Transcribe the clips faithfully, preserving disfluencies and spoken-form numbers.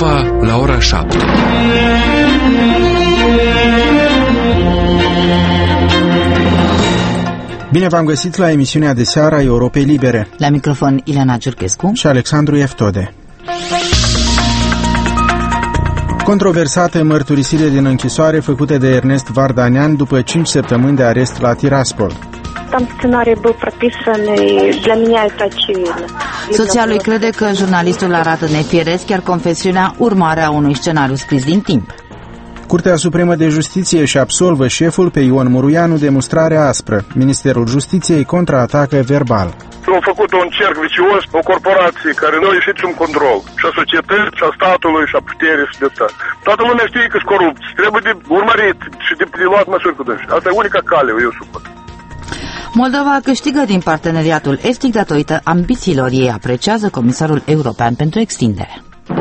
Moldova la ora șapte. Bine v-am găsit la emisiunea de seară a Europei Libere. La microfon Ileana Ciurchescu și Alexandru Eftode. Controversate mărturisire din închisoare făcute de Ernest Vardanyan după cinci săptămâni de arest la Tiraspol. Soția lui crede că jurnalistul arată nefiresc, chiar confesiunea urmare a unui scenariu scris din timp. Curtea Supremă de Justiție își absolvă șeful pe Ion Muruianu de mustrare aspră. Ministerul Justiției contraatacă verbal. Au făcut un cerc vicios, o corporație care nu a ieșit sub control. Și a societății, și a statului, și a puterii, și de stat. Toată lumea știe că sunt corupți. Trebuie de urmărit și de, de luat măsuri cu dânsi. Asta e unica cale, eu supăr. Moldova câștigă din parteneriatul estic datorită ambițiilor ei, apreciază Comisarul European pentru Extindere.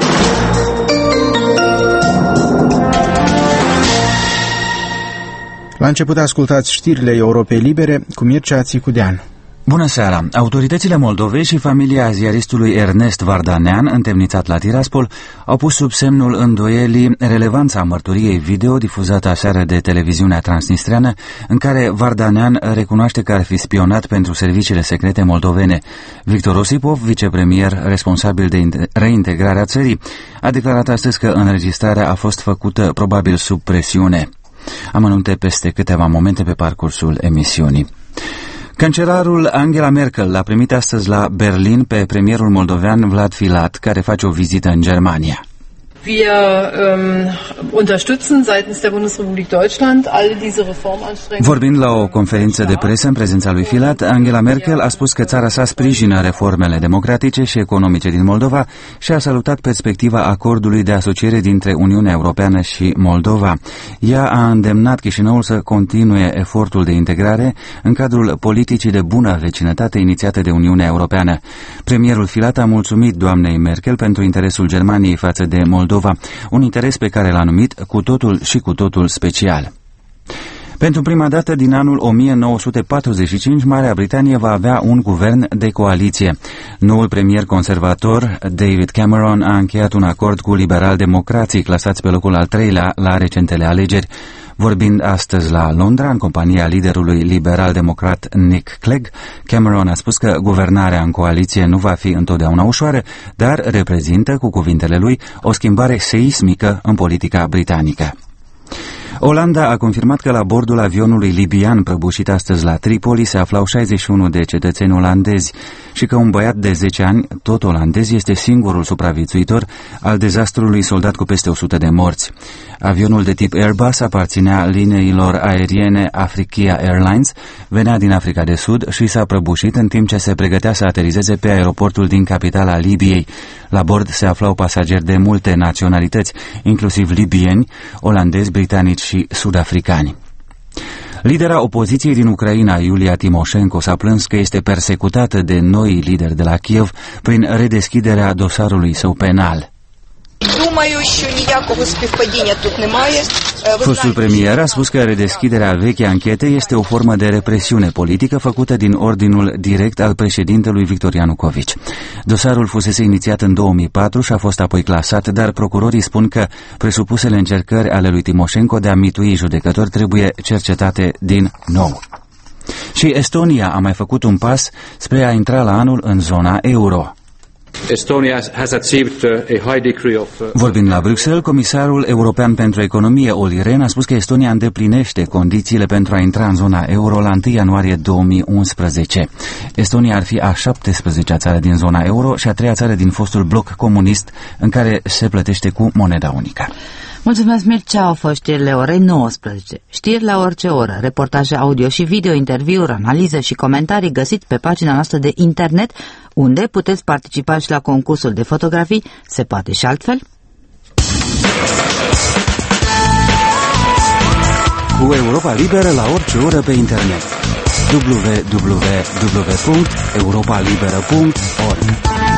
La început ascultați știrile Europei Libere cu Mircea Țicudean. Bună seara! Autoritățile Moldovei și familia ziaristului Ernest Vardanyan, întemnițat la Tiraspol, au pus sub semnul îndoielii relevanța mărturiei video difuzată aseară de televiziunea transnistreană, în care Vardanyan recunoaște că ar fi spionat pentru serviciile secrete moldovene. Victor Osipov, vicepremier responsabil de reintegrarea țării, a declarat astăzi că înregistrarea a fost făcută probabil sub presiune. Amănunte peste câteva momente pe parcursul emisiunii. Cancelarul Angela Merkel l-a primit astăzi la Berlin pe premierul moldovean Vlad Filat, care face o vizită în Germania. Wir ähm, unterstützen seitens der Bundesrepublik Deutschland all diese Reformanstrengungen. Vorbind la o conferință de presă în prezența lui Filat, Angela Merkel a spus că țara sa sprijină reformele democratice și economice din Moldova și a salutat perspectiva acordului de asociere dintre Uniunea Europeană și Moldova. Ea a îndemnat Chișinăul să continue efortul de integrare în cadrul politicii de bună vecinătate inițiate de Uniunea Europeană. Premierul Filat a mulțumit doamnei Merkel pentru interesul Germaniei față de Moldova, un interes pe care l-a numit cu totul și cu totul special. Pentru prima dată din anul o mie nouă sute patruzeci și cinci, Marea Britanie va avea un guvern de coaliție. Noul premier conservator, David Cameron, a încheiat un acord cu liberal-democrații clasați pe locul al treilea la recentele alegeri. Vorbind astăzi la Londra, în compania liderului liberal-democrat Nick Clegg, Cameron a spus că guvernarea în coaliție nu va fi întotdeauna ușoară, dar reprezintă, cu cuvintele lui, o schimbare seismică în politica britanică. Olanda a confirmat că la bordul avionului libian prăbușit astăzi la Tripoli se aflau șaizeci și unu de cetățeni olandezi și că un băiat de zece ani, tot olandez, este singurul supraviețuitor al dezastrului soldat cu peste o sută de morți. Avionul de tip Airbus aparținea liniilor aeriene Africa Airlines, venea din Africa de Sud și s-a prăbușit în timp ce se pregătea să aterizeze pe aeroportul din capitala Libiei. La bord se aflau pasageri de multe naționalități, inclusiv libieni, olandezi, britanici și sud-africani. Lidera opoziției din Ucraina, Iulia Timoșenko, s-a plâns că este persecutată de noi lideri de la Kiev prin redeschiderea dosarului său penal. Fostul premier a spus că redeschiderea vechii anchete este o formă de represiune politică făcută din ordinul direct al președintelui Victor Ianucovici. Dosarul fusese inițiat în două mii patru și a fost apoi clasat, dar procurorii spun că presupusele încercări ale lui Timoșenko de a mitui judecători trebuie cercetate din nou. Și Estonia a mai făcut un pas spre a intra la anul în zona euro. Estonia has achieved a high degree of... Vorbind la Bruxelles, comisarul european pentru economie, Olli Rehn, a spus că Estonia îndeplinește condițiile pentru a intra în zona euro la întâi ianuarie două mii unsprezece. Estonia ar fi a șaptesprezecea țară din zona euro și a treia țară din fostul bloc comunist în care se plătește cu moneda unică. Mulțumesc, Mircea. Au fost știrile orei nouăsprezece. Știri la orice oră, reportaje audio și video, interviuri, analize și comentarii găsiți pe pagina noastră de internet, unde puteți participa și la concursul de fotografii. Se poate și altfel? Cu Europa Liberă la orice oră pe internet. w w w punct europa liberă punct org.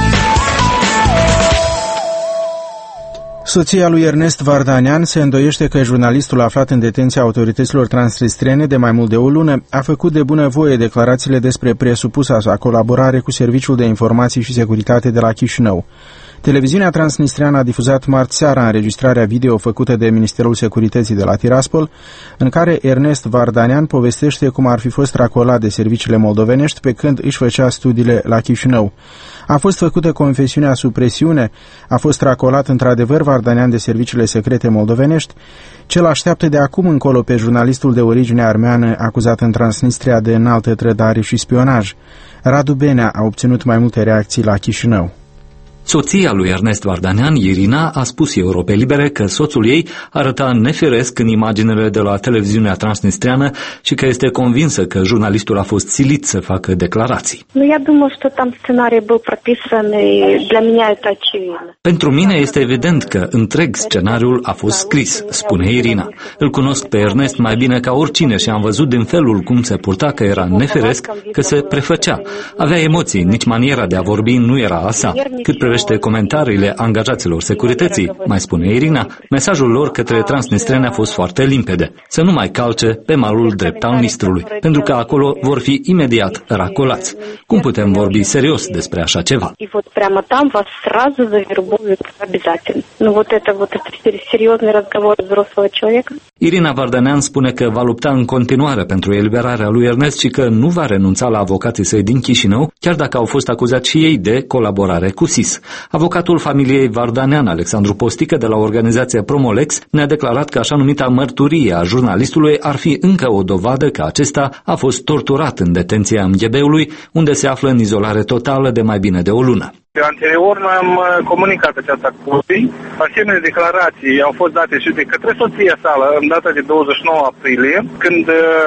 Soția lui Ernest Vardanyan se îndoiește că jurnalistul aflat în detenția autorităților transnistrene de mai mult de o lună a făcut de bunăvoie declarațiile despre presupusa sa colaborare cu Serviciul de Informații și Securitate de la Chișinău. Televiziunea transnistreană a difuzat marți seara înregistrarea video făcută de Ministerul Securității de la Tiraspol, în care Ernest Vardanean povestește cum ar fi fost racolat de serviciile moldovenești pe când își făcea studiile la Chișinău. A fost făcută confesiunea sub presiune, a fost racolat într-adevăr Vardanean de serviciile secrete moldovenești, cel așteaptă de acum încolo pe jurnalistul de origine armeană acuzat în Transnistria de înaltă trădare și spionaj. Radu Benea a obținut mai multe reacții la Chișinău. Soția lui Ernest Vardanean, Irina, a spus Europei Libere că soțul ei arăta nefiresc în imaginele de la televiziunea transnistreană și că este convinsă că jurnalistul a fost silit să facă declarații. Pentru mine este evident că întreg scenariul a fost scris, spune Irina. Îl cunosc pe Ernest mai bine ca oricine și am văzut din felul cum se purta că era nefiresc, că se prefăcea. Avea emoții, nici maniera de a vorbi nu era a sa. Cât privește comentariile angajaților securității, mai spune Irina, mesajul lor către transnistreni a fost foarte limpede. Să nu mai calce pe malul drept al Nistrului, pentru că acolo vor fi imediat racolați. Cum putem vorbi serios despre așa ceva? Irina Vardanean spune că va lupta în continuare pentru eliberarea lui Ernest și că nu va renunța la avocații săi din Chișinău, chiar dacă au fost acuzați și ei de colaborare cu S I S. Avocatul familiei Vardanean, Alexandru Postică, de la organizația Promolex, ne-a declarat că așa numita mărturie a jurnalistului ar fi încă o dovadă că acesta a fost torturat în detenția M G B-ului, unde se află în izolare totală de mai bine de o lună. Anterior noi am comunicat aceasta cu ei. Asemenea declarații au fost date și de către soția sală în data de douăzeci și nouă aprilie, când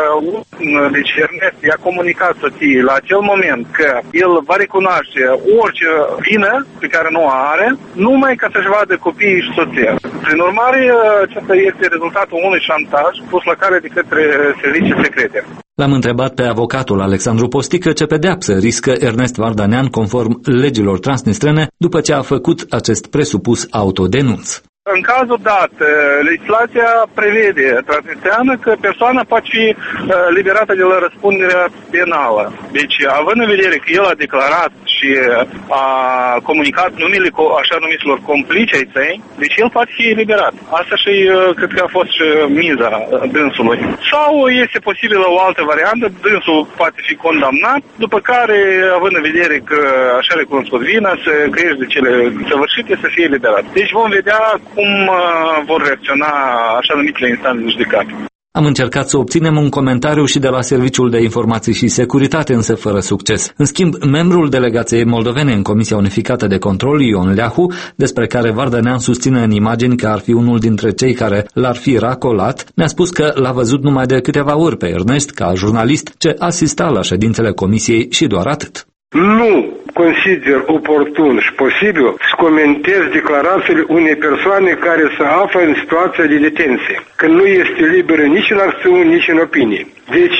deci Ernest i-a comunicat soției la acel moment că el va recunoaște orice vină pe care nu o are, numai ca să-și vadă copiii și soția. Prin urmare, acesta este rezultatul unui șantaj pus la cale de către servicii secrete. L-am întrebat pe avocatul Alexandru Postică ce pedeapsă riscă Ernest Vardanean conform legilor transnistrene după ce a făcut acest presupus autodenunț. În cazul dat, legislația prevede transnistreană că persoana poate fi liberată de la răspunderea penală. Deci, având în vedere că el a declarat și a comunicat numele așa numiților complici ai săi, deci el poate fi eliberat. Asta și cred că a fost și miza dânsului. Sau este posibilă o altă variantă, dânsul poate fi condamnat, după care, având în vedere că așa recunoscut vina, să crește de cele săvârșite, să fie eliberat. Deci vom vedea cum vor reacționa așa numitele instanțe de judecată. Am încercat să obținem un comentariu și de la Serviciul de Informații și Securitate, însă fără succes. În schimb, membrul delegației moldovene în Comisia Unificată de Control, Ion Leahu, despre care Vardanean susține în imagini că ar fi unul dintre cei care l-ar fi racolat, ne-a spus că l-a văzut numai de câteva ori pe Ernest ca jurnalist ce asista la ședințele comisiei și doar atât. Nu consider oportun și posibil să comentez declarațiile unei persoane care se află în situația de detenție, că nu este liberă nici în acțiune, nici în opinie. Deci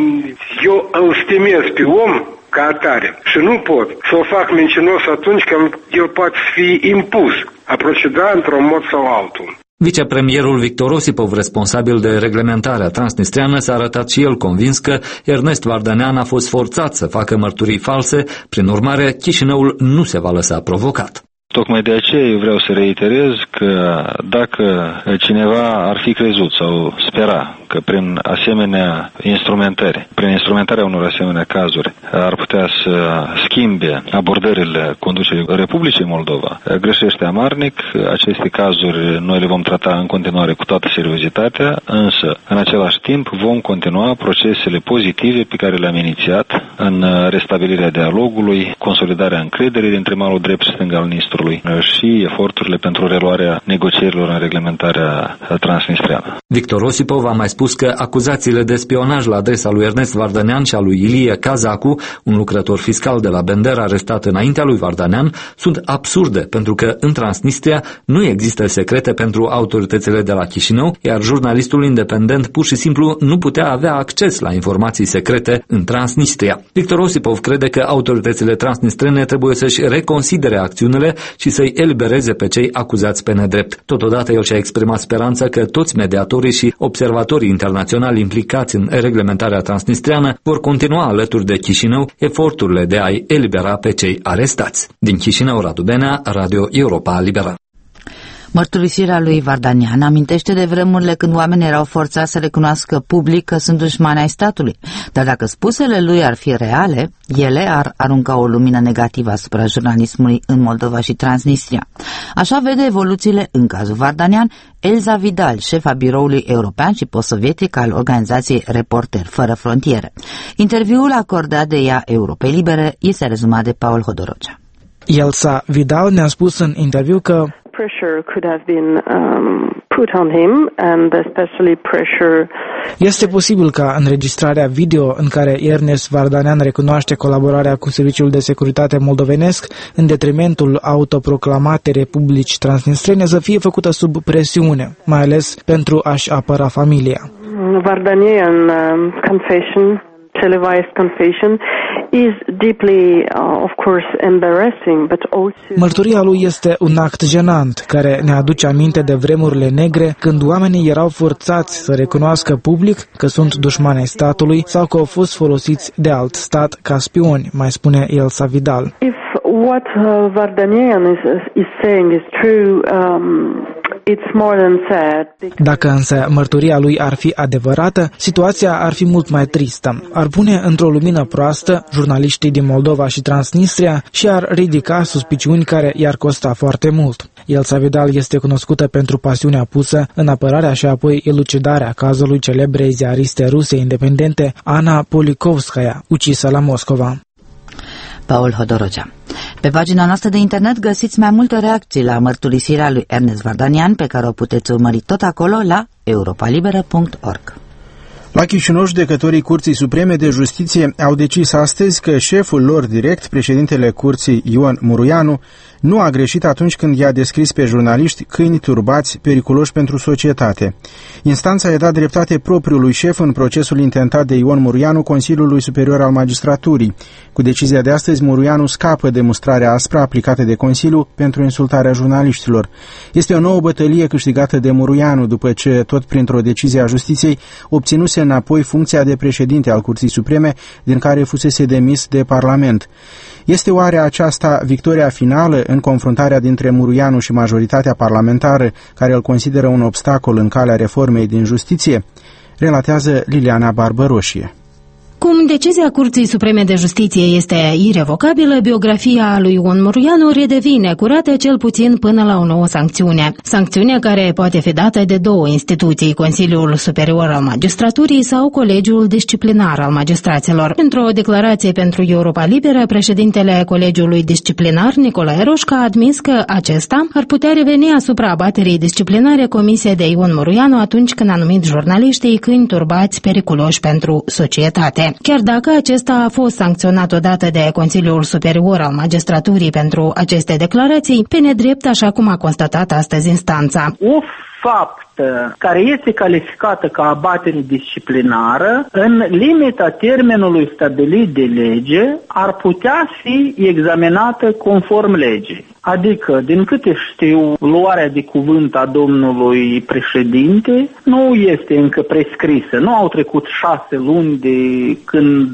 eu îl stimez pe om ca atare și nu pot să o fac mincinos atunci când el poate fi impus a proceda într-un mod sau altul. Vicepremierul Victor Osipov, responsabil de reglementarea transnistreană, s-a arătat și el convins că Ernest Vardanean a fost forțat să facă mărturii false, prin urmare Chișinăul nu se va lăsa provocat. Tocmai de aceea eu vreau să reiterez că dacă cineva ar fi crezut sau spera că prin asemenea instrumentări, prin instrumentarea unor asemenea cazuri, ar putea să schimbe abordările conducerii Republicii Moldova, greșește amarnic. Aceste cazuri noi le vom trata în continuare cu toată seriozitatea, însă în același timp vom continua procesele pozitive pe care le-am inițiat în restabilirea dialogului, consolidarea încrederii dintre malul drept și stâng al Nistrului și eforturile pentru reluarea negocierilor în reglementarea transnistreană. Victor Osipov a mai spus că acuzațiile de spionaj la adresa lui Ernest Vardanean și a lui Ilie Cazacu, un lucrător fiscal de la Bender arestat înaintea lui Vardanean, sunt absurde pentru că în Transnistria nu există secrete pentru autoritățile de la Chișinău, iar jurnalistul independent pur și simplu nu putea avea acces la informații secrete în Transnistria. Victor Osipov crede că autoritățile transnistrene trebuie să-și reconsidere acțiunile și să-i elibereze pe cei acuzați penal nedrept. Totodată el și-a exprimat speranța că toți mediatorii și observatorii internaționali implicați în reglementarea transnistreană vor continua alături de Chișinău eforturile de a-i elibera pe cei arestați. Din Chișinău, Radu Benea, Radio Europa Liberă. Mărturisirea lui Vardanian amintește de vremurile când oamenii erau forțați să recunoască public că sunt dușmani ai statului. Dar dacă spusele lui ar fi reale, ele ar arunca o lumină negativă asupra jurnalismului în Moldova și Transnistria. Așa vede evoluțiile în cazul Vardanian Elza Vidal, șefa biroului european și postsovietic al organizației Reporter Fără Frontiere. Interviul acordat de ea Europei Libere este rezumat de Paul Hodorogea. Elza Vidal ne-a spus în interviu că pressure could have been um, put on him, and especially pressure. Este posibil ca înregistrarea video în care Ernest Vardanian recunoaște colaborarea cu Serviciul de Securitate moldovenesc în detrimentul autoproclamatei Republici Transnistrene să fie făcută sub presiune, mai ales pentru a-și apăra familia. Vardanian um, confession, televised confession, is deeply, uh, of course, embarrassing, but also... Mărturia lui este un act jenant care ne aduce aminte de vremurile negre când oamenii erau forțați să recunoască public că sunt dușmani ai statului sau că au fost folosiți de alt stat ca spioni, mai spune Elza Vidal. If what uh, Vardanian is, is saying is true, um, it's more than sad. Dacă însă mărturia lui ar fi adevărată, situația ar fi mult mai tristă. Ar pune într-o lumină proastă jurnaliștii din Moldova și Transnistria și ar ridica suspiciuni care i-ar costa foarte mult. Elza Vidal este cunoscută pentru pasiunea pusă în apărarea și apoi elucidarea cazului celebrei ziariste ruse independente Ana Polikovskaya, ucisă la Moscova. Paul Hodorogea. Pe pagina noastră de internet găsiți mai multe reacții la mărturisirea lui Ernest Vardanian, pe care o puteți urmări tot acolo la europa liberă punct org. La Chișinău, judecătorii Curții Supreme de Justiție au decis astăzi că șeful lor direct, președintele Curții Ion Muruianu, nu a greșit atunci când i-a descris pe jurnaliști câini turbați, periculoși pentru societate. Instanța i-a dat dreptate propriului șef în procesul intentat de Ion Muruianu, Consiliului Superior al Magistraturii. Cu decizia de astăzi, Muruianu scapă de mustrarea aspră aplicată de Consiliu pentru insultarea jurnaliștilor. Este o nouă bătălie câștigată de Muruianu după ce, tot printr-o decizie a Justiției, obținuse înapoi funcția de președinte al Curții Supreme, din care fusese demis de Parlament. Este oare aceasta victoria finală în confruntarea dintre Muruianu și majoritatea parlamentară, care îl consideră un obstacol în calea reformei din justiție? Relatează Liliana Barbăroșie. Cum decizia Curții Supreme de Justiție este irevocabilă, biografia lui Ion Muruianu redevine curată cel puțin până la o nouă sancțiune. Sancțiune care poate fi dată de două instituții, Consiliul Superior al Magistraturii sau Colegiul Disciplinar al Magistraților. Într-o declarație pentru Europa Liberă, președintele Colegiului Disciplinar, Nicolae Roșca, a admis că acesta ar putea reveni asupra abaterii disciplinare comise de Ion Muruianu atunci când a numit jurnaliștii câini turbați periculoși pentru societate. Chiar dacă acesta a fost sancționat odată de Consiliul Superior al Magistraturii pentru aceste declarații, pe nedrept, așa cum a constatat astăzi instanța. O faptă care este calificată ca abatere disciplinară, în limita termenului stabilit de lege, ar putea fi examinată conform legii. Adică, din câte știu, luarea de cuvânt a domnului președinte nu este încă prescrisă. Nu au trecut șase luni de când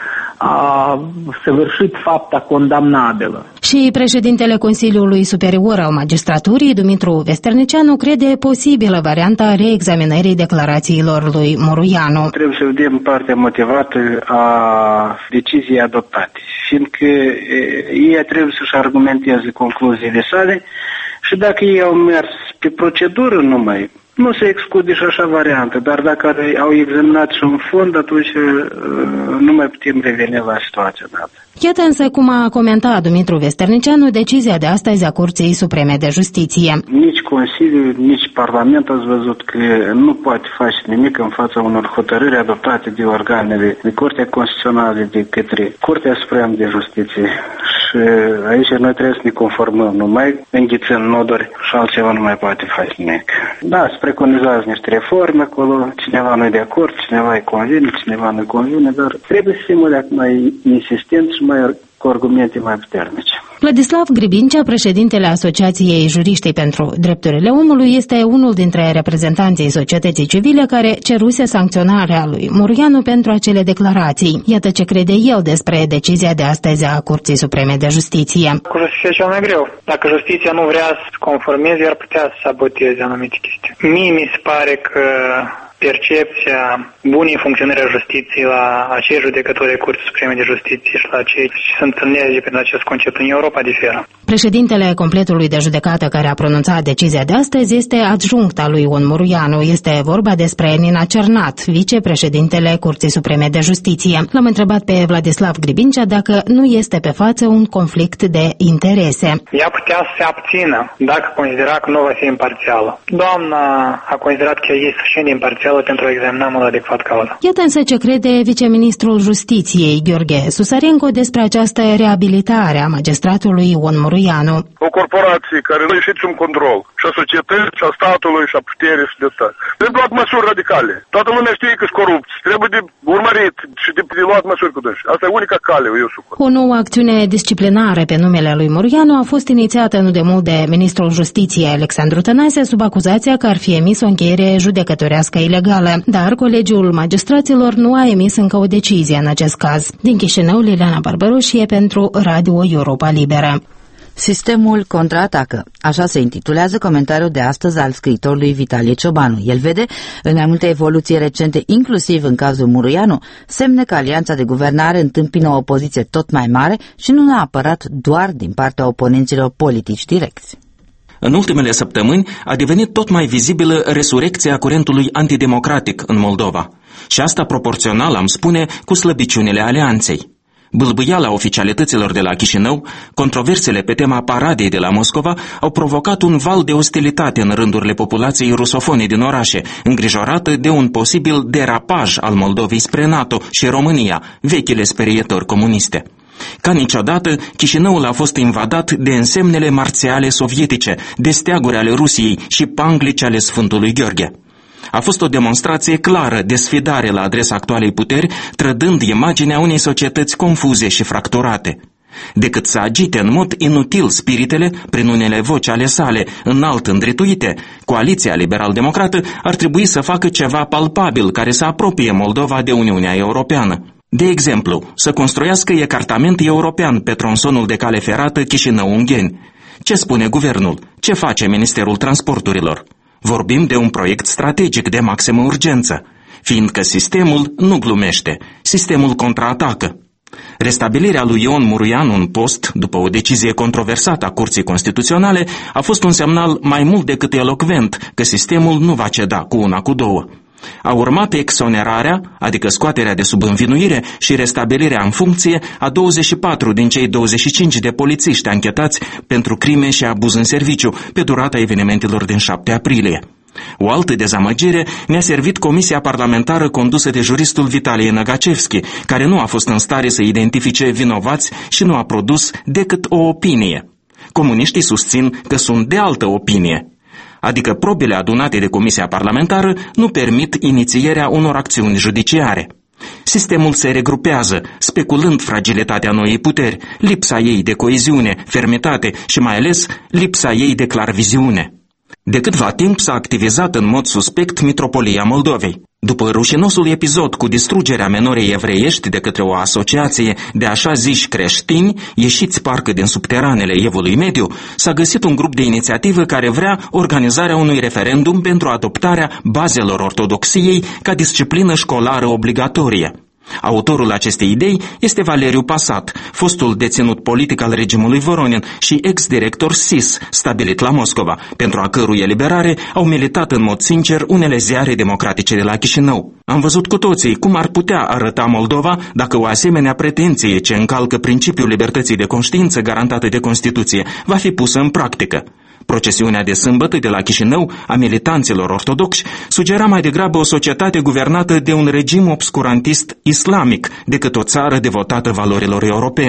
a săvârșit fapta condamnabilă. Și președintele Consiliului Superior al Magistraturii, Dumitru Vesternicianu, crede posibilă varianta reexaminării declarațiilor lui Muruianu. Trebuie să vedem partea motivată a deciziei adoptate, fiindcă ei trebuie să-și argumenteze concluziile sale și dacă ei au mers pe procedură numai, nu se exclude și așa variantă, dar dacă au examinat și un fond, atunci nu mai putem reveni la situația dată. Iată însă cum a comentat Dumitru Vesternicianu decizia de astăzi a Curții Supreme de Justiție. Nici Consiliul, nici Parlament ați văzut că nu poate face nimic în fața unor hotărâri adoptate de organele de Curtea Constituțională, de către Curtea Supremă de Justiție. Și aici noi trebuie să ne conformăm, numai înghițând noduri și altceva nu mai poate face nimic. Da, se preconizează niște reforme acolo, cineva nu e de acord, cineva îi convine, cineva nu-i convine, dar trebuie să fim mai insistenți și mai cu argumente mai puternice. Vladislav Gribincea, președintele Asociației Juriștii pentru Drepturile Omului, este unul dintre reprezentanții societății civile care ceruse sancționarea lui Mureanu pentru acele declarații. Iată ce crede el despre decizia de astăzi a Curții Supreme de Justiție. Cu justiția e cel mai greu. Dacă justiția nu vrea să conformeze, ar putea să saboteze anumite chestii. Mie mi se pare că percepția bunei funcționări a justiției la acei judecători ai Curții Supreme de Justiție și la cei ce sunt înțelegi prin acest concept în Europa diferă. Președintele completului de judecată care a pronunțat decizia de astăzi este adjunct al lui Ion Mureanu. Este vorba despre Nina Cernat, vicepreședintele Curții Supreme de Justiție. L-am întrebat pe Vladislav Gribincea dacă nu este pe față un conflict de interese. Ea putea să se abțină dacă considera că nu va fi imparțială. Doamna a considerat că ea e suficient de imparțială pentru a examina în mod adecvat cauza. Iată însă ce crede viceministrul Justiției, Gheorghe Susarenko, despre această reabilitare a magistratului Ion Mureanu. O corporație care nu ieșit sub control și a societății, și a statului, și a puterii și de stat. Trebuie luat măsuri radicale. Toată lumea știe că sunt corupți. Trebuie de urmărit și de, de luat măsuri cu dânsi. Asta e unica cale, eu supun. O nouă acțiune disciplinară pe numele lui Mureanu a fost inițiată nu de mult de ministrul Justiției Alexandru Tănase sub acuzația că ar fi emis o încheiere judecătorească ilegală. Dar Colegiul Magistraților nu a emis încă o decizie în acest caz. Din Chișinău, Liliana Barbaroșie pentru Radio Europa Liberă. Sistemul contraatacă. Așa se intitulează comentariul de astăzi al scriitorului Vitalie Ciobanu. El vede, în mai multe evoluții recente, inclusiv în cazul Mureanu, semne că alianța de guvernare întâmpină o opoziție tot mai mare și nu neapărat doar din partea oponenților politici direcți. În ultimele săptămâni a devenit tot mai vizibilă resurecția curentului antidemocratic în Moldova. Și asta proporțional, am spune, cu slăbiciunile alianței. Bâlbâiala oficialităților de la Chișinău, controversele pe tema paradei de la Moscova au provocat un val de ostilitate în rândurile populației rusofone din orașe, îngrijorată de un posibil derapaj al Moldovei spre NATO și România, vechile sperietori comuniste. Ca niciodată, Chișinăul a fost invadat de însemnele marțiale sovietice, de steaguri ale Rusiei și panglici ale Sfântului Gheorghe. A fost o demonstrație clară de sfidare la adresa actualei puteri, trădând imaginea unei societăți confuze și fracturate. Decât să agite în mod inutil spiritele, prin unele voci ale sale, înalt îndrituite, Coaliția Liberal-Democrată ar trebui să facă ceva palpabil care să apropie Moldova de Uniunea Europeană. De exemplu, să construiască ecartament european pe tronsonul de cale ferată Chișinău-Ungheni. Ce spune guvernul? Ce face Ministerul Transporturilor? Vorbim de un proiect strategic de maximă urgență, fiindcă sistemul nu glumește, sistemul contraatacă. Restabilirea lui Ion Mureanu în post, după o decizie controversată a Curții Constituționale, a fost un semnal mai mult decât elocvent că sistemul nu va ceda cu una cu două. A urmat exonerarea, adică scoaterea de sub învinuire și restabilirea în funcție a douăzeci și patru din cei douăzeci și cinci de polițiști anchetați pentru crime și abuz în serviciu pe durata evenimentelor din șapte aprilie. O altă dezamăgire ne-a servit Comisia Parlamentară condusă de juristul Vitalie Năgacevski, care nu a fost în stare să identifice vinovați și nu a produs decât o opinie. Comuniștii susțin că sunt de altă opinie, adică probele adunate de Comisia Parlamentară nu permit inițierea unor acțiuni judiciare. Sistemul se regrupează, speculând fragilitatea noii puteri, lipsa ei de coeziune, fermitate și mai ales lipsa ei de clarviziune. De câtva timp s-a activizat în mod suspect Mitropolia Moldovei. După rușinosul episod cu distrugerea menorei evreiești de către o asociație de așa ziși creștini, ieșiți parcă din subteranele Evului Mediu, s-a găsit un grup de inițiativă care vrea organizarea unui referendum pentru adoptarea bazelor ortodoxiei ca disciplină școlară obligatorie. Autorul acestei idei este Valeriu Pasat, fostul deținut politic al regimului Voronin și ex-director S I S, stabilit la Moscova, pentru a cărui eliberare au militat în mod sincer unele ziare democratice de la Chișinău. Am văzut cu toții cum ar putea arăta Moldova dacă o asemenea pretenție ce încalcă principiul libertății de conștiință garantată de Constituție va fi pusă în practică. Procesiunea de sâmbătă de la Chișinău a militanților ortodoxi sugera mai degrabă o societate guvernată de un regim obscurantist islamic decât o țară devotată valorilor europene.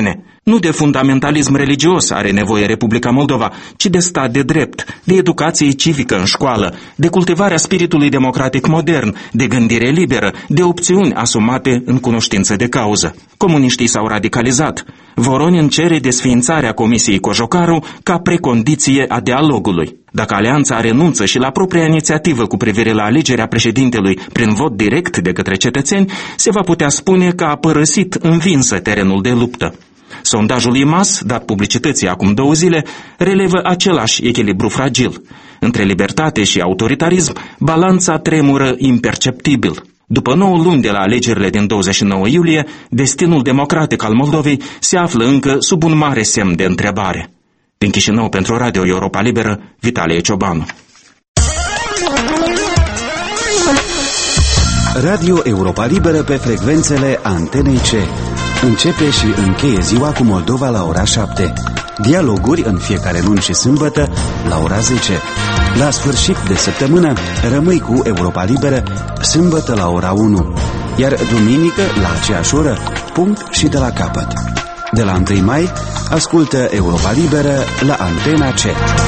Nu de fundamentalism religios are nevoie Republica Moldova, ci de stat de drept, de educație civică în școală, de cultivarea spiritului democratic modern, de gândire liberă, de opțiuni asumate în cunoștință de cauză. Comuniștii s-au radicalizat. Voronin cere desființarea Comisiei Cojocaru ca precondiție a dialogului. Dacă alianța renunță și la propria inițiativă cu privire la alegerea președintelui prin vot direct de către cetățeni, se va putea spune că a părăsit învinsă terenul de luptă. Sondajul I M A S, dat publicității acum două zile, relevă același echilibru fragil. Între libertate și autoritarism, balanța tremură imperceptibil. După nouă luni de la alegerile din douăzeci și nouă iulie, destinul democratic al Moldovei se află încă sub un mare semn de întrebare. Din Chișinău pentru Radio Europa Liberă, Vitalie Ciobanu. Radio Europa Liberă pe frecvențele Antenei C. Începe și încheie ziua cu Moldova la ora șapte. Dialoguri în fiecare luni și sâmbătă la ora zece. La sfârșit de săptămână rămâi cu Europa Liberă sâmbătă la ora unu. Iar duminică la aceeași oră, punct și de la capăt. De la întâi mai, ascultă Europa Liberă la Antena C.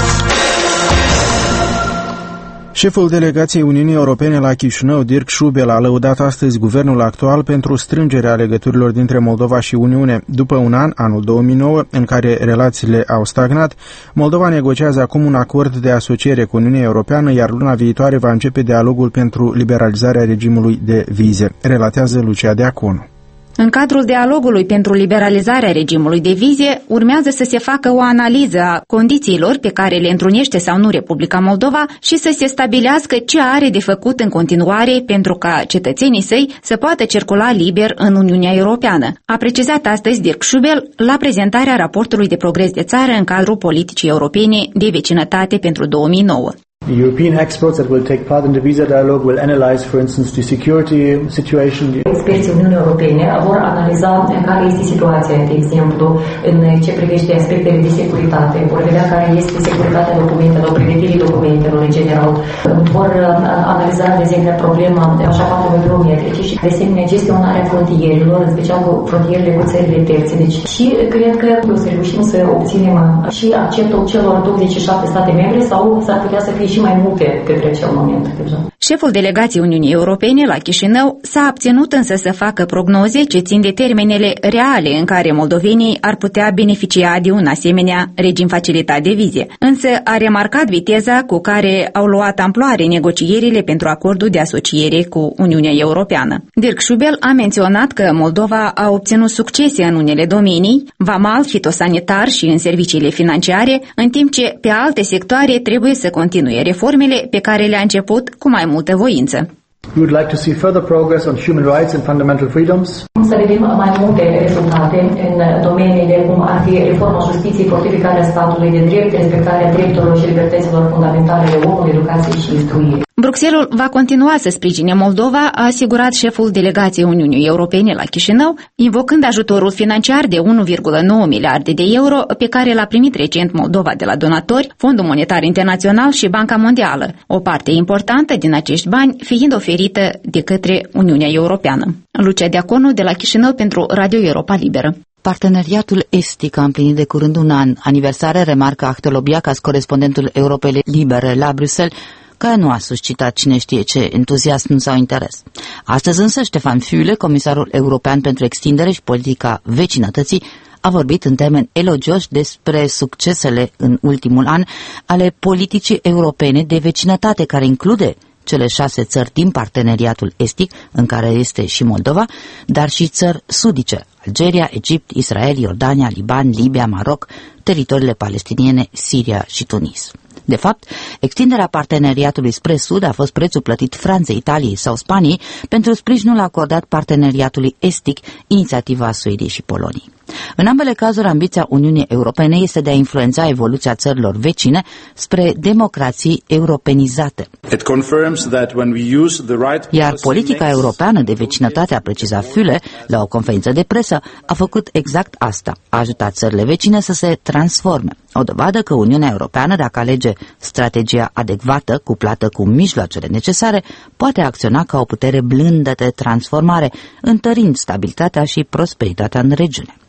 Șeful delegației Uniunii Europene la Chișinău, Dirk Schubel, a lăudat astăzi guvernul actual pentru strângerea legăturilor dintre Moldova și Uniune. După un an, anul două mii nouă, în care relațiile au stagnat, Moldova negociază acum un acord de asociere cu Uniunea Europeană, iar luna viitoare va începe dialogul pentru liberalizarea regimului de vize, relatează Lucia Deaconu. În cadrul dialogului pentru liberalizarea regimului de vize, urmează să se facă o analiză a condițiilor pe care le întrunește sau nu Republica Moldova și să se stabilească ce are de făcut în continuare pentru ca cetățenii săi să poată circula liber în Uniunea Europeană. A precizat astăzi Dirk Schubel la prezentarea raportului de progres de țară în cadrul politicii europene de vecinătate pentru două mii nouă. The European experts that will take part in the visa dialogue will analyze, for instance, the security situation. Experții Uniunii Europene vor analiza care este situația, de exemplu, în ce privește aspectele de securitate, vor vedea care este securitatea documentelor, pregătirii documentelor în general, vor analiza, de exemplu, problema așa patru biometrice și, de asemenea, gestionarea frontierilor, în special cu frontierele cu țările terțe. Deci, și cred că o să reușim să obținem și acceptul celor douăzeci și șapte state membre sau s-ar putea să fie și mai multe către acel moment deja. Șeful delegației Uniunii Europene la Chișinău s-a abținut însă să facă prognoze ce țin de termenele reale în care moldovenii ar putea beneficia de un asemenea regim facilitat de vize. Însă a remarcat viteza cu care au luat amploare negocierile pentru acordul de asociere cu Uniunea Europeană. Dirk Schubel a menționat că Moldova a obținut succese în unele domenii, vamal, fitosanitar și în serviciile financiare, în timp ce pe alte sectoare trebuie să continue reformele pe care le-a început cu mai multă voință. We would like to see further progress on human rights and fundamental freedoms. Să vedem mai multe rezultate în domeniile cum ar fi reforma justiției, fortificarea statului de drept, respectarea drepturilor și libertăților fundamentale ale omului, educație și instruire. Bruxelles va continua să sprijine Moldova, a asigurat șeful delegației Uniunii Europene la Chișinău, invocând ajutorul financiar de unu virgulă nouă miliarde de euro pe care l-a primit recent Moldova de la donatori, Fondul Monetar Internațional și Banca Mondială, o parte importantă din acești bani fiind oferită de către Uniunea Europeană. Lucia Deaconu de la Chișinău pentru Radio Europa Liberă. Parteneriatul estic a împlinit de curând un an. Aniversare, remarcă Achtel Obiacas, corespondentul Europei Libere la Bruxelles, care nu a suscitat cine știe ce entuziasm sau interes. Astăzi însă Ștefan Füle, comisarul european pentru extindere și politica vecinătății, a vorbit în termeni elogioși despre succesele în ultimul an ale politicii europene de vecinătate, care include cele șase țări din parteneriatul estic, în care este și Moldova, dar și țări sudice, Algeria, Egipt, Israel, Iordania, Liban, Libia, Maroc, teritoriile palestiniene, Siria și Tunis. De fapt, extinderea parteneriatului spre sud a fost prețul plătit Franței, Italiei sau Spaniei pentru sprijinul acordat parteneriatului estic, inițiativa Suediei și Poloniei. În ambele cazuri, ambiția Uniunii Europene este de a influența evoluția țărilor vecine spre democrații europenizate. Iar politica europeană de vecinătate, a precizat Füle la o conferință de presă, a făcut exact asta. A ajutat țările vecine să se transforme. O dovadă că Uniunea Europeană, dacă alege strategia adecvată, cuplată cu mijloacele necesare, poate acționa ca o putere blândă de transformare, întărind stabilitatea și prosperitatea în regiune.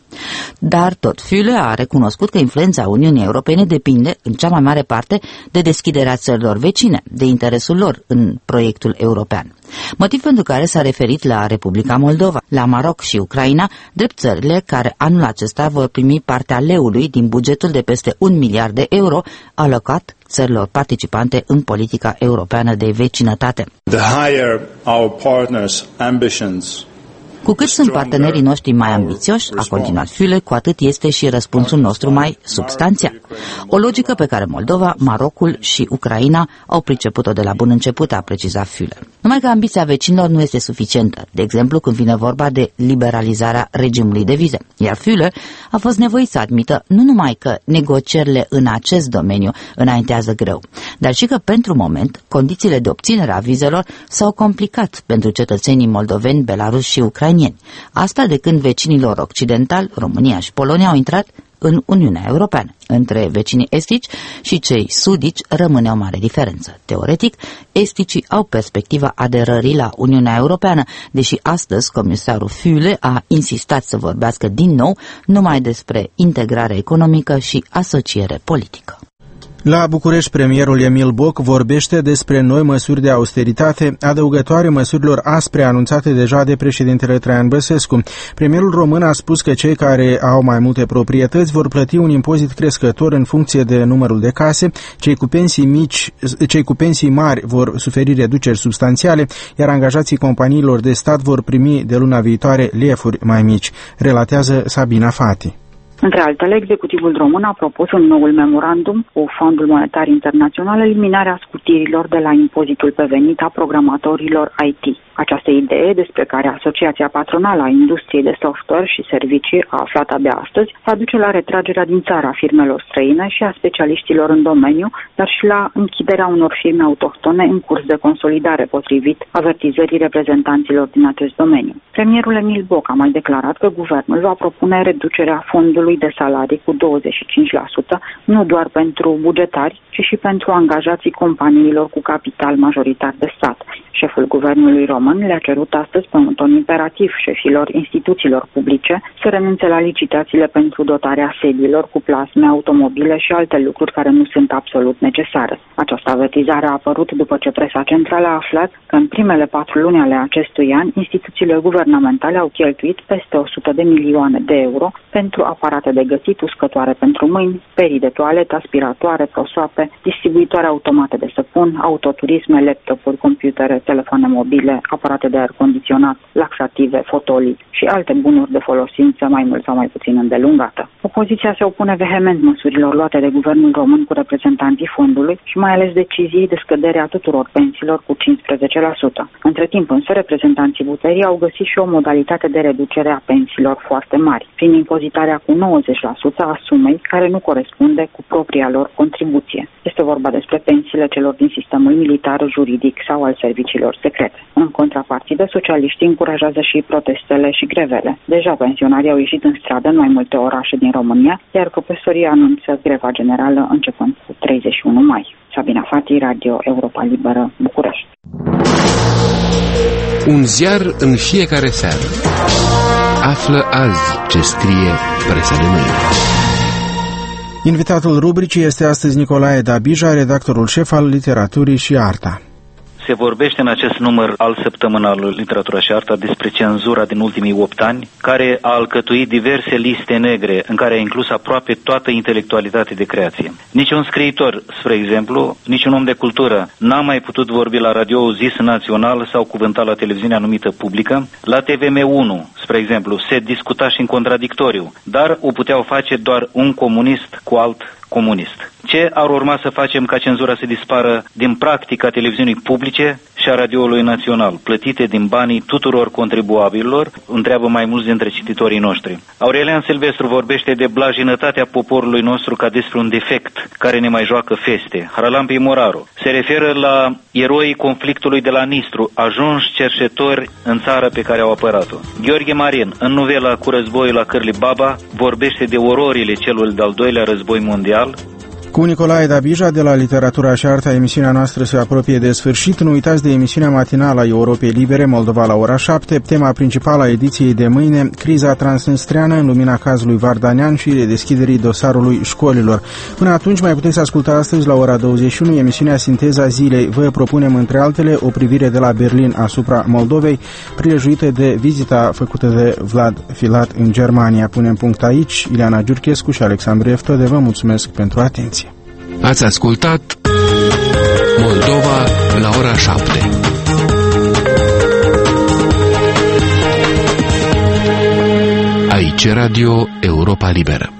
Dar tot Füle a recunoscut că influența Uniunii Europene depinde, în cea mai mare parte, de deschiderea țărilor vecine, de interesul lor în proiectul european. Motiv pentru care s-a referit la Republica Moldova, la Maroc și Ucraina, drept țările care anul acesta vor primi partea leului din bugetul de peste un miliard de euro alocat țărilor participante în politica europeană de vecinătate. The higher our partners' ambitions, cu cât sunt partenerii noștri mai ambițioși, a continuat Füle, cu atât este și răspunsul nostru mai substanțial. O logică pe care Moldova, Marocul și Ucraina au priceput-o de la bun început, a precizat Füle. Numai că ambiția vecinilor nu este suficientă, de exemplu când vine vorba de liberalizarea regimului de vize. Iar Füle a fost nevoit să admită nu numai că negocierile în acest domeniu înaintează greu, dar și că pentru moment condițiile de obținere a vizelor s-au complicat pentru cetățenii moldoveni, belaruși și ucraineni. Asta de când vecinilor occidentali, România și Polonia, au intrat în Uniunea Europeană. Între vecinii estici și cei sudici rămâne o mare diferență. Teoretic, esticii au perspectiva aderării la Uniunea Europeană, deși astăzi comisarul Füle a insistat să vorbească din nou numai despre integrare economică și asociere politică. La București, premierul Emil Boc vorbește despre noi măsuri de austeritate, adăugătoare măsurilor aspre anunțate deja de președintele Traian Băsescu. Premierul român a spus că cei care au mai multe proprietăți vor plăti un impozit crescător în funcție de numărul de case, cei cu pensii mici, cei cu pensii mari vor suferi reduceri substanțiale, iar angajații companiilor de stat vor primi de luna viitoare lefuri mai mici, relatează Sabina Fati. Între altele, executivul român a propus în noul memorandum cu Fondul Monetar Internațional eliminarea scutirilor de la impozitul pe venit a programatorilor I T. Această idee, despre care Asociația Patronală a Industriei de Software și Servicii a aflat abia astăzi, va duce la retragerea din țară a firmelor străine și a specialiștilor în domeniu, dar și la închiderea unor firme autohtone în curs de consolidare, potrivit avertizării reprezentanților din acest domeniu. Premierul Emil Boc a mai declarat că guvernul va propune reducerea fondului de salarii cu douăzeci și cinci la sută, nu doar pentru bugetari, ci și pentru angajații companiilor cu capital majoritar de stat. Șeful guvernului român le-a cerut astăzi pe un ton imperativ șefilor instituțiilor publice să renunțe la licitațiile pentru dotarea sediilor cu plasme, automobile și alte lucruri care nu sunt absolut necesare. Această avertizare a apărut după ce presa centrală a aflat că în primele patru luni ale acestui an, instituțiile guvernamentale au cheltuit peste o sută de milioane de euro pentru aparate de gătit, uscătoare pentru mâini, perii de toaletă, aspiratoare, prosoape, distribuitoare automate de săpun, autoturisme, laptopuri, computere, telefoane mobile, aparate de aer condiționat, laxative, fotolii și alte bunuri de folosință mai mult sau mai puțin îndelungată. Opoziția se opune vehement măsurilor luate de guvernul român cu reprezentanții fondului și mai ales deciziei de scădere a tuturor pensiilor cu cincisprezece la sută. Între timp însă, reprezentanții puterii au găsit și o modalitate de reducere a pensiilor foarte mari, prin impozitarea cu nouăzeci la sută a sumei care nu corespunde cu propria lor contribuție. Este vorba despre pensiile celor din sistemul militar, juridic sau al serviciilor secrete. În contrapartidă, socialiștii încurajează și protestele și grevele. Deja pensionarii au ieșit în stradă în mai multe orașe din România, iar profesorii anunță greva generală începând cu treizeci și unu mai. Sabina Fati, Radio Europa Liberă, București. Un ziar în fiecare seară. Află azi ce scrie presa de mâine. Invitatul rubricii este astăzi Nicolae Dabija, redactorul șef al Literaturii și Arta. Se vorbește în acest număr al săptămânal Literatura și Arta despre cenzura din ultimii opt ani, care a alcătuit diverse liste negre în care a inclus aproape toată intelectualitatea de creație. Niciun scriitor, spre exemplu, niciun om de cultură n-a mai putut vorbi la radio zis național sau cuvânta la televiziunea numită publică. La T V M unu, spre exemplu, se discuta și în contradictoriu, dar o puteau face doar un comunist cu alt comunist. Ce ar urma să facem ca cenzura să dispară din practica televiziunii publice și a radioului național, plătite din banii tuturor contribuabililor, întreabă mai mulți dintre cititorii noștri. Aurelian Silvestru vorbește de blajinătatea poporului nostru ca despre un defect care ne mai joacă feste. Haralampii Moraru se referă la eroii conflictului de la Nistru, ajunși cerșetori în țară pe care au apărat-o. Gheorghe Marin, în novela Cu războiul la Cârli Baba, vorbește de ororile celui de-al doilea război mondial. Cu Nicolae Dabija de la Literatura și Arta, emisiunea noastră se apropie de sfârșit. Nu uitați de emisiunea matinală a Europei Libere, Moldova la ora șapte, tema principală a ediției de mâine, criza transnistreană în lumina cazului Vardanyan și redeschiderii dosarului școlilor. Până atunci mai puteți asculta astăzi la ora douăzeci și unu emisiunea Sinteza Zilei. Vă propunem între altele o privire de la Berlin asupra Moldovei, prilejuită de vizita făcută de Vlad Filat în Germania. Punem punct aici. Ileana Giurchescu și Alexandru Eftode vă mulțumesc pentru atenție. Ați ascultat Moldova la ora șapte. Aici Radio Europa Liberă.